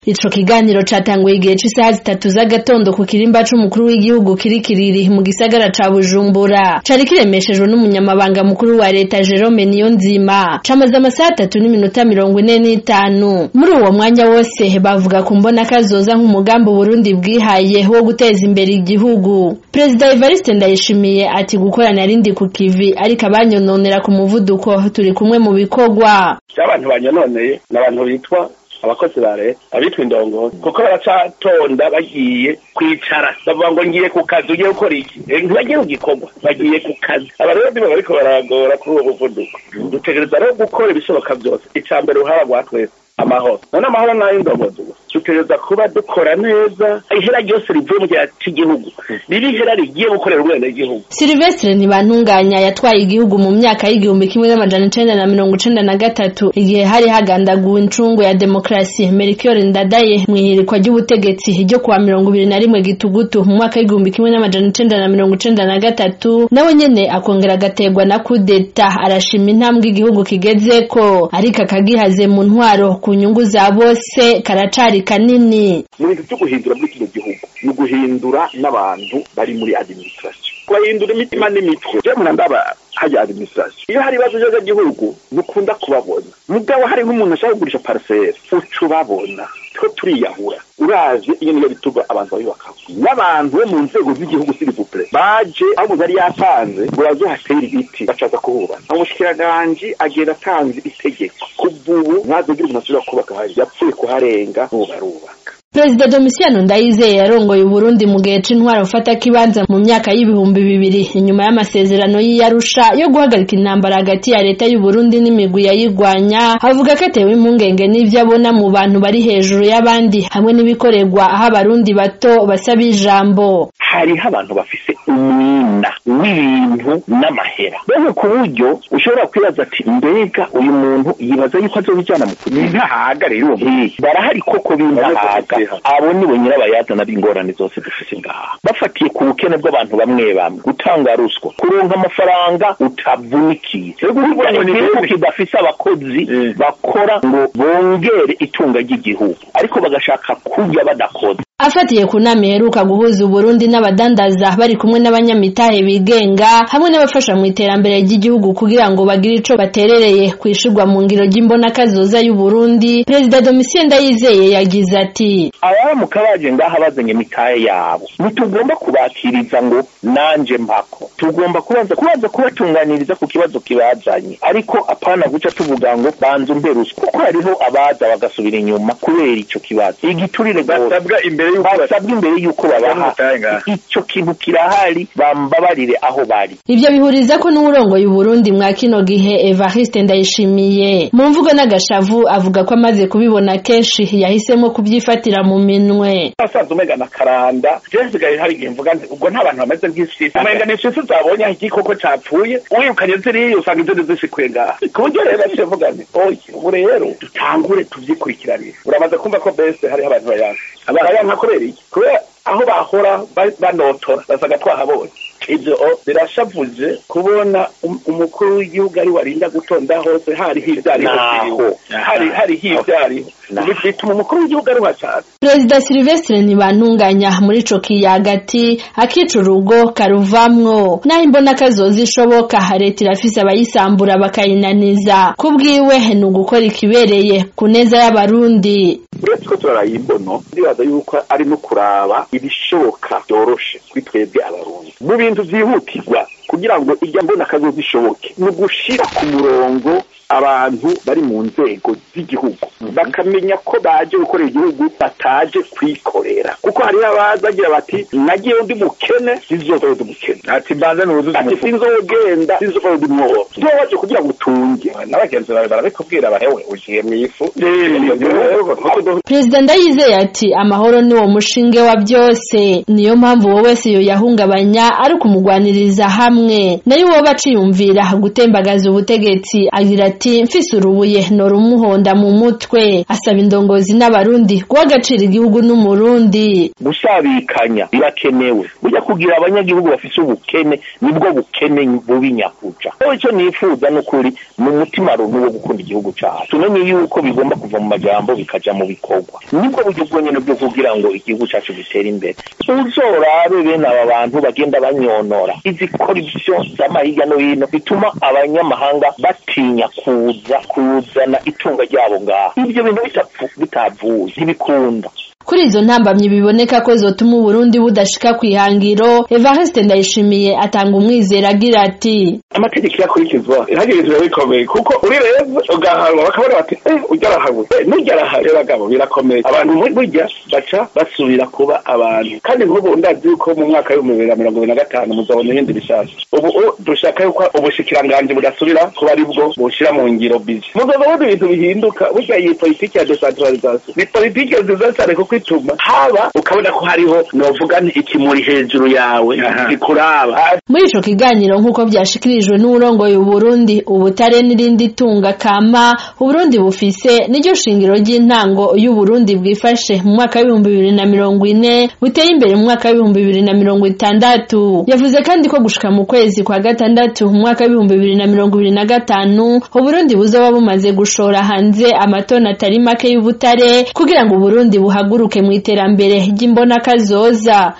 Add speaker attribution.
Speaker 1: Ico kiganiro catanguye igihe c'isaha 3 z'agatondo ku kirimba c'umukuru w'igihugu kirikiriri mu gisagara ca Bujumbura. Cari kiremeshejwe n'umunyamabanga mukuru wa leta Jerome Niyonzima. Camaze amasaha 3:45. Muri uwo mwanya wose bavuga ku mbona kazoza nk'umugambi Burundi bwihaye wo guteza imbere igihugu. President Evariste Ndayishimiye ati gukorana rindi ku kivi ariko abanyononera ku muvuduko turi kumwe mu bikogwa.
Speaker 2: Abantu banyononeye n'abantu bitwa abakozi ba leta abitwa indongozi kuko baracatonda bagiye kwicara bavuga ngo ngiye ku kazi ugiye gukora iki ntibagiye kugikorwa bagiye ku kazi abarundi bariko baragora kuri uwo muvuduko dutegereza rero gukora ibishoboka byose icambere uhaba gwatwese amahoro none amahoro nayo indongozi dutegereza kuba dukora neza ihera ryose rivuye mu gihe cy'igihugu riri hera rigiye gukorera ubwene igihugu.
Speaker 1: Silvestre Ntibantunganya yatwaye igihugu mu myaka y'1993 igihe hari hagandaguwe incungu ya demokrasi Melchior Ndadaye mwihirikwa ry'ubutegetsi ryo kuwa 21 Gitugutu mu mwaka w'1993 nawe nyene akongera gategwa na kudeta arashima intambwe igihugu kigezeko ariko akagihaze mu ntwaro ku nyungu za bose karacari kanini.
Speaker 2: Mu bintu byo guhindura muri kino gihugu no guhindura n'abantu bari muri administration guhindura imitima n'imitwe je murandaba haja administration iyo hari bazo je gihugu nukunda kubabona mugabo hari nk'umuntu ashaka kugurisha parcelle ucubabona ko turiyahura uraje iyo niyo bituga abantu babibakaho n'abantu bo mu nzego z'igihugu s'il vous plaît baje aho bari yatanze burazo hatera ibiti bacaza kuhubana umushikiranganje agenda atanze itegeko kububu ntazogira umunasubira kubaka hari yapfuye kuharenga n'ubarubaka.
Speaker 1: President Domitiano Ndayizeye yarongoye Burundi mu gihe c'intwaro ufata kibanza mu myaka y'2000 inyuma y'amasezerano y'Arusha yo guhagarika intambara hagati ya leta y'u Burundi n'imigwi yayigwanya avuga ko atewe impungenge n'ivyo abona mu bantu bari hejuru y'abandi hamwe n'ibikorerwa aho abarundi bato basaba ijambo.
Speaker 2: Hariho abantu bafise umwina w'ibintu n'amahera bene ku buryo ushobora kwibaza ati mbega uyu muntu yibaza yuko azobijana mu kuri ntahagarira uwo barahari koko bintahaga abo ni bo nyirabayazana b'ingorane zose dufise ngaha bafatiye ku bukene bw'abantu bamwe gutanga ruswa kuronka amafaranga utavunikiye igihugu kidafise abakozi bakora ngo bongere itunga ry'igihugu ariko bagashaka kurya badakoze.
Speaker 1: Afatiye kunama iheruka guhuza Burundi n'abadandaza bari kumwe n'abanyamitahe bigenga hamwe n'abafasha mu iterambere ry'igihugu kugira ngo bagire ico baterereye kwishirwa mu ngiro ry'imbona kazoza y'u Burundi. President Domitien Ndayizeye yagize ati
Speaker 2: aba mu kabaje ngaha bazanye mitahe yabo nitugomba kubakiriza ngo nanje mpako tugomba kubanza kubatunganiriza ku kibazo kibazanye ariko apana guca tuvuga ngo banze umberuswa kuko hariho abaza bagasubira inyuma kubera ico kibazo igiturire basabwa imbere yuko babaha ico kintu kirahari bambabarire aho bari.
Speaker 1: Ivyo bihuriza ko n'urongoye Burundi mwa kino gihe Evariste Ndayishimiye mu mvugo n'agashavu avuga ko amaze kubibona kenshi yahisemo kubyifatira mu minwe.
Speaker 2: Asanzwe umega na karanda jesigaye hari igihe mvuga ubwo nta bantu bameze nk'isi umenga ni isi zabonye igikoko capfuye uyukanye ziriyo usanga inzozi zishikwenga kubyo rero bavuga nti ubu rero dutangure tuvyikurikiranira uramaze kumva ko bese hari abantu bayanka kubera iki kubera aho bahora banotora basaga twahabonye ivyo birashavuje kubona umukuru w'igihugu ari warinda gutonda hose hari hivyariho hari hivyariho bituma umukuru w'igihugu ari wacana.
Speaker 1: President Silvestre Ntibantunganya muri ico kiyagati akica urugo karuvamwo naho imbona kazoza ishoboka leta irafise abayisambura bakayinaniza kubwiwe ni ugukora ikibereye ku neza y'abarundi.
Speaker 2: Uretse ko turayimbono ndibaza yuko ari no kuraba ibishoboka byoroshe kwitwebwe abarundi mu bintu vyihutirwa kugira ngo ijya mbona kazoza ishoboke no gushira ku murongo abantu bari mu nzego z'igihugu bakamenya ko baje gukorera igihugu bataje kwikorera kuko hari abazagira bati nagiye undi mukene sizokora undi mukene ati mbanza n'uruzuzi ati sinzogenda sizokora undi mworo waje kugira ngo utunge n'abagenzi bawe barabikubwira bahewe ugiye mwifu.
Speaker 1: President Ndayizeye ati amahoro ni wo mushinge wa byose niyo mpamvu wowe wese yo yahungabanya ari kumugwaniriza hamwe nayo wowe baciyumvira gutembagaza ubutegetsi agira ati mfise urubuye norumuhonda mu mutwe. Asaba indongozi n'abarundi guha agaciro igihugu n'umurundi.
Speaker 2: Gusabikanya birakenewe, burya kugira abanyagihugu bafise ubukene nibwo bukene bubi nyakuca. Icyo nifuza n'ukuri mu mutima runtu wo gukunda igihugu cyacu, tumenye yuko bigomba kuva mu majambo bikaja mu bikorwa, nibwo buryo bwonyene bwo kugira ngo igihugu cyacu gitere imbere. Uzorabe bene aba bantu bagenda banyonora izi corruption z'amahiga no hino bituma abanyamahanga batinya kuzana itunga ryabo ngaho. Ibyo bintu bitavuye ntibikunda.
Speaker 1: Kuri izo ntambamye biboneka ko zotuma Burundi budashika kwihangiro, Evariste Ndayishimiye atanga umwizera agira ati
Speaker 2: amategeko yakurikizwa hagirizwe bikomeye kuko uri rero ugahanwa bakabona bati ujyarahawe n'ujyarahawe bagabo birakomeye. Abantu burya baca basubira kuba abantu, kandi nk'ubu ndazi yuko mu mwaka wa 2025 muzabona ibindi bishasha. Ubu dushaka yuko ubushikiranganje budasubira kuba ari bwo bushira mu ngiro bizi muzabona ibintu bihinduka. Burya iyi politiki ya decentralisation ni politiki nziza cyane kuko ituma haba ukabona ko hariho novuga ikimuri hejuru yawe gikuraba.
Speaker 1: Muri ico kiganiro nk'uko byashikirijwe n'urongoye Burundi, ubutare n'irindi tunga kama Burundi bufise n'iryo shingiro ry'intango y'u Burundi bwifashe mu mwaka wa 2040 buteye imbere mu mwaka wa 2060. Yavuze kandi ko gushika mu kwezi kwa gatandatu mu mwaka wa 2025 Burundi buzoba bumaze gushora hanze amatoni atari make y'ubutare kugira ngo Burundi buhaguruke mu iterambere ry'imbona kazoza.